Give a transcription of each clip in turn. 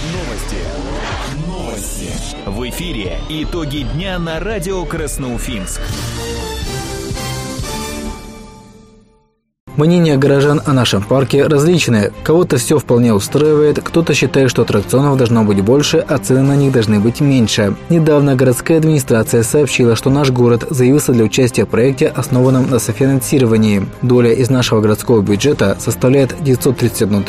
Новости. В эфире итоги дня на радио Красноуфимск. Мнения горожан о нашем парке различные. Кого-то все вполне устраивает, кто-то считает, что аттракционов должно быть больше, а цены на них должны быть меньше. Недавно городская администрация сообщила, что наш город заявился для участия в проекте, основанном на софинансировании. Доля из нашего городского бюджета составляет 931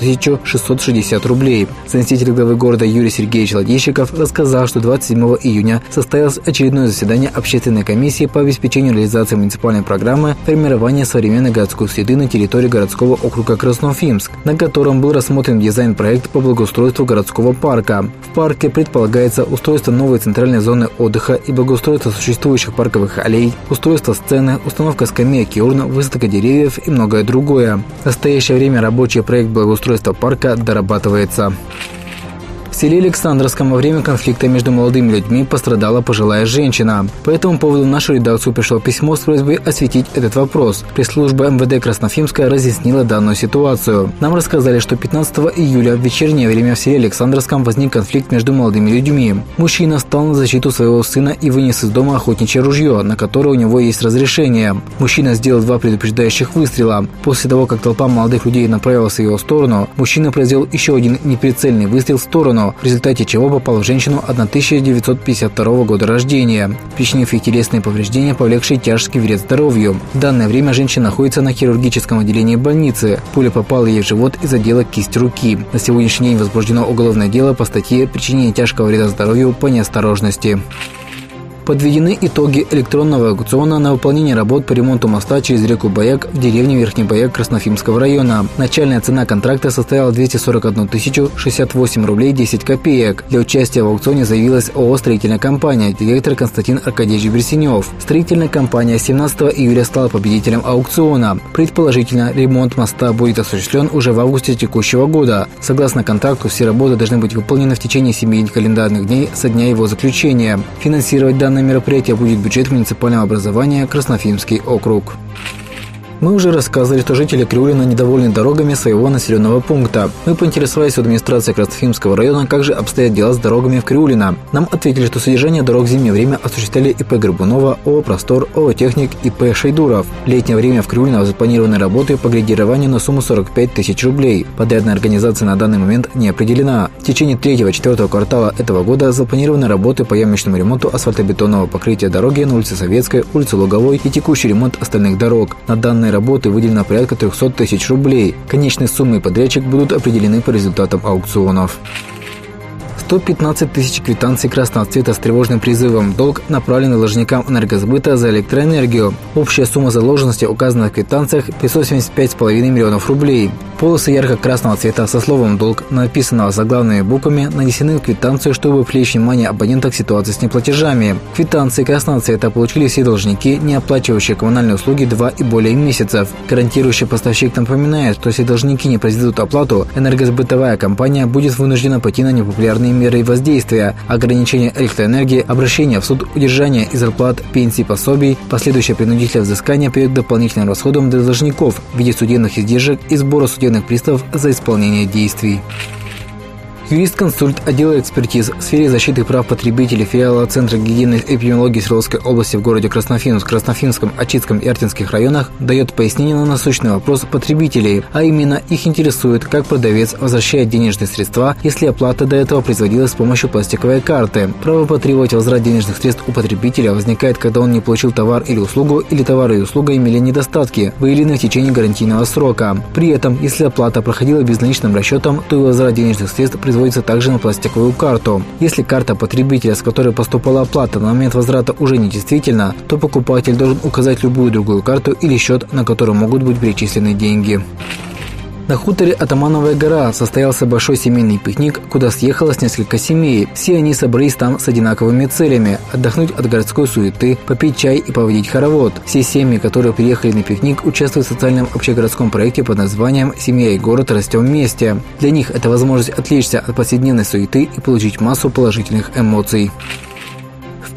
660 рублей. Заместитель главы города Юрий Сергеевич Ладейщиков рассказал, что 27 июня состоялось очередное заседание общественной комиссии по обеспечению реализации муниципальной программы формирования современной городской среды на территории городского округа Красноуфимск, на котором был рассмотрен дизайн-проект по благоустройству городского парка. В парке предполагается устройство новой центральной зоны отдыха и благоустройство существующих парковых аллей, устройство сцены, установка скамеек и урн, высадка деревьев и многое другое. В настоящее время рабочий проект благоустройства парка дорабатывается. В селе Александровском во время конфликта между молодыми людьми пострадала пожилая женщина. По этому поводу в нашу редакцию пришло письмо с просьбой осветить этот вопрос. Пресс-служба МВД Красноуфимска разъяснила данную ситуацию. Нам рассказали, что 15 июля в вечернее время в селе Александровском возник конфликт между молодыми людьми. Мужчина встал на защиту своего сына и вынес из дома охотничье ружье, на которое у него есть разрешение. Мужчина сделал 2 предупреждающих выстрела. После того, как толпа молодых людей направилась в его сторону, мужчина произвел еще один неприцельный выстрел в сторону, в результате чего попал в женщину 1952 года рождения, причинив ей телесные повреждения, повлекшие тяжкий вред здоровью. В данное время женщина находится на хирургическом отделении больницы. Пуля попала ей в живот и задела кисть руки. На сегодняшний день возбуждено уголовное дело по статье «Причинение тяжкого вреда здоровью по неосторожности». Подведены итоги электронного аукциона на выполнение работ по ремонту моста через реку Баяк в деревне Верхний Баяк Красноуфимского района. Начальная цена контракта составила 241 068 рублей 10 копеек. Для участия в аукционе заявилась ООО «Строительная компания», директор Константин Аркадьевич Берсенев. Строительная компания 17 июля стала победителем аукциона. Предположительно, ремонт моста будет осуществлен уже в августе текущего года. Согласно контракту, все работы должны быть выполнены в течение 7 календарных дней со дня его заключения. Финансировать данное мероприятие будет бюджет муниципального образования Красноуфимский округ. Мы уже рассказывали, что жители Криулина недовольны дорогами своего населенного пункта. Мы поинтересовались у администрации Красноуфимского района, как же обстоят дела с дорогами в Криулино. Нам ответили, что содержание дорог в зимнее время осуществляли ИП Горбунова, ООО «Простор», ООО «Техник», ИП Шейдуров. В летнее время в Криулино запланированы работы по грейдированию на сумму 45 000 рублей. Подрядная организация на данный момент не определена. В течение 3-4 квартала этого года запланированы работы по ямочному ремонту асфальтобетонного покрытия дороги на улице Советской, улице Луговой и текущий ремонт остальных дорог. На данные работы выделено порядка 300 000 рублей. Конечные суммы и подрядчик будут определены по результатам аукционов. 115 000 квитанций красного цвета с тревожным призывом в долг направлены должникам энергосбыта за электроэнергию. Общая сумма задолженности указана в квитанциях 575,5 миллионов рублей. Полосы ярко-красного цвета со словом «долг», написанного заглавными буквами, нанесены в квитанцию, чтобы привлечь внимание абонента к ситуации с неплатежами. Квитанции красного цвета получили все должники, не оплачивающие коммунальные услуги 2 и более месяцев. Гарантирующий поставщик напоминает, что если должники не произведут оплату, энергосбытовая компания будет вынуждена пойти на непопулярные меры воздействия, ограничение электроэнергии, обращение в суд, удержание из зарплат, пенсий, пособий, последующее принудительное взыскание приведет к дополнительным расходам для должников в виде судебных издержек и сбора судебных приставов за исполнение действий. Юрист-консульт отдела экспертиз в сфере защиты прав потребителей филиала Центра гигиены и эпидемиологии Свердловской области в городе Красноуфимск, Красноуфимском, Ачитском и Артинских районах дает пояснение на насущный вопрос потребителей, а именно их интересует, как продавец возвращает денежные средства, если оплата до этого производилась с помощью пластиковой карты. Право потребовать возврат денежных средств у потребителя возникает, когда он не получил товар или услугу, или товар и услуга имели недостатки, выявленные в течение гарантийного срока. При этом, если оплата проходила безналичным расчетом, то и возврат денежных средств производится также на пластиковую карту. Если карта потребителя, с которой поступала оплата, на момент возврата уже недействительна, то покупатель должен указать любую другую карту или счет, на который могут быть перечислены деньги. На хуторе Атамановая гора состоялся большой семейный пикник, куда съехалось несколько семей. Все они собрались там с одинаковыми целями – отдохнуть от городской суеты, попить чай и поводить хоровод. Все семьи, которые приехали на пикник, участвуют в социальном общегородском проекте под названием «Семья и город растем вместе». Для них это возможность отвлечься от повседневной суеты и получить массу положительных эмоций. В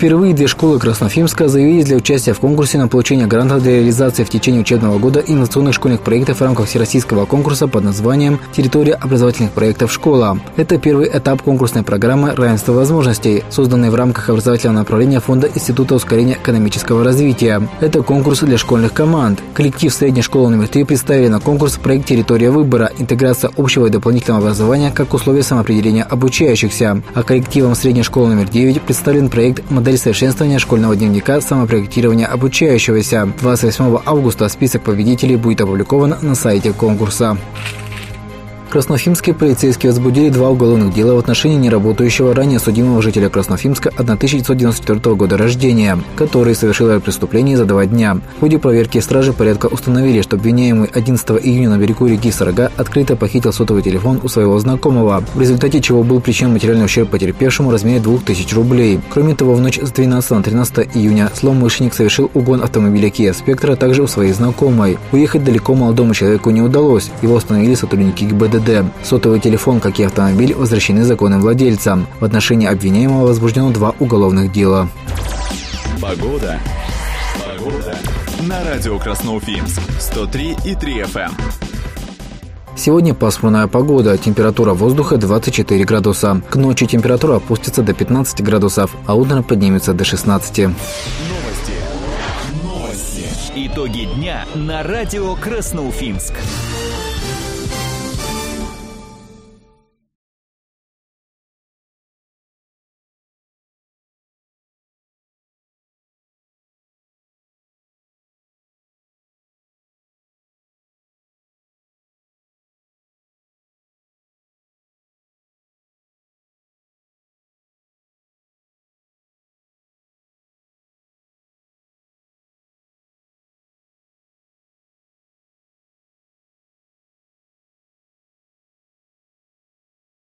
Впервые две школы Красноуфимска заявились для участия в конкурсе на получение грантов для реализации в течение учебного года инновационных школьных проектов в рамках всероссийского конкурса под названием «Территория образовательных проектов «Школа». Это первый этап конкурсной программы «Равенство возможностей», созданной в рамках образовательного направления Фонда Института ускорения экономического развития. Это конкурс для школьных команд. Коллектив средней школы номер 3 представили на конкурс проект «Территория выбора. Интеграция общего и дополнительного образования как условие самоопределения обучающихся». А коллективом средней школы номер 9 представлен проект «Модель совершенствования школьного дневника самопроектирования обучающегося». 28 августа список победителей будет опубликован на сайте конкурса. Красноуфимские полицейские возбудили 2 уголовных дела в отношении неработающего ранее судимого жителя Красноуфимска 1994 года рождения, который совершил преступление за 2 дня. В ходе проверки стражи порядка установили, что обвиняемый 11 июня на берегу реки Сарага открыто похитил сотовый телефон у своего знакомого, в результате чего был причинен материальный ущерб потерпевшему в размере 2000 рублей. Кроме того, в ночь с 12 на 13 июня злоумышленник совершил угон автомобиля Kia Spectra также у своей знакомой. Уехать далеко молодому человеку не удалось, его остановили сотрудники ГИБДД. Сотовый телефон, как и автомобиль, возвращены законным владельцам. В отношении обвиняемого возбуждено 2 уголовных дела. Погода. На радио Красноуфимск 103,3 FM. Сегодня пасмурная погода, температура воздуха 24 градуса. К ночи температура опустится до 15 градусов, а утром поднимется до 16. Новости. Итоги дня на радио Красноуфимск.